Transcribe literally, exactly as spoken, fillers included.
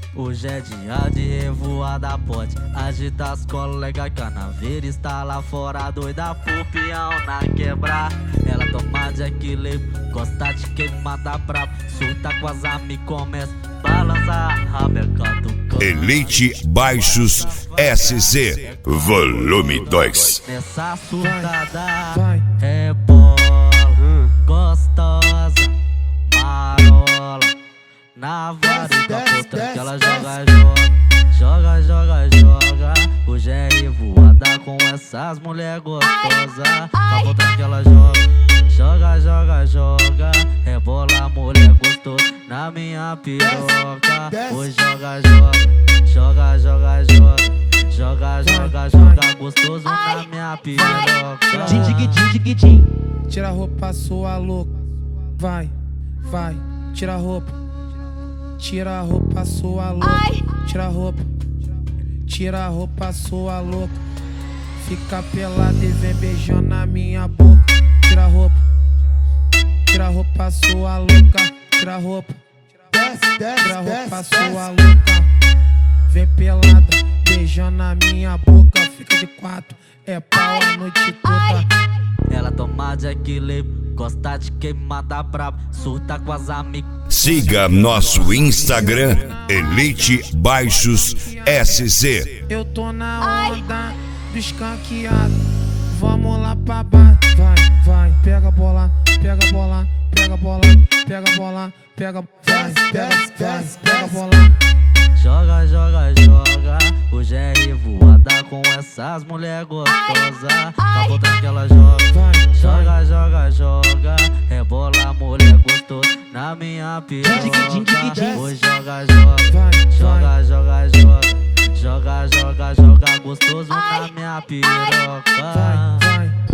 Hoje é dia de revoada, pode agitar as colegas. Canaveira está lá fora, doida por peão na quebrar. Ela toma de equilíbrio, gosta de queimar da brava. Surta com as amigas, começa a balançar a rabeca do cão. Elite Baixos S Z, volume dois. Nessa surtada, rebola, gostosa, marola. Na vareta potranca ela joga, joga, joga, joga, joga. Hoje é revoada com essas mulher gostosas. Na potranca ela joga, joga, joga, joga. Rebola mulher gostosa na minha piroca. Hoje joga, joga, joga, joga, joga. Joga, joga, joga gostoso na minha piroca. Din, dig, din, dig, din. Tira a roupa, sua louca. Vai, vai, tira a roupa. Tira a roupa, sua louca. Tira a roupa. Tira a roupa, sua louca. Fica pelada e vem beijando na minha boca. Tira a roupa. Tira a roupa, sua louca. Tira a roupa. Tira a roupa, sua louca. Vem pelada, beijando na minha boca. Fica de quatro, é pau a noite toda. Ela toma de equilíbrio, gosta de queimar da brava. Surta com as amigas. Siga nosso Instagram, Elite Baixos S Z. Eu tô na onda do escanqueado. Vamos lá pra baixo. Vai, vai, pega a bola, pega a bola, pega a bola, pega a bola, pega, vai, pega, vai, pega a bola. Joga, joga, joga. Hoje é revoada com essas mulher gostosas. Na potranca ela joga, joga, joga, joga. Rebola mulher gostosa na minha piroca. Hoje joga, joga, joga, joga, joga. Joga, joga, joga gostoso na minha piroca. Vai, vai.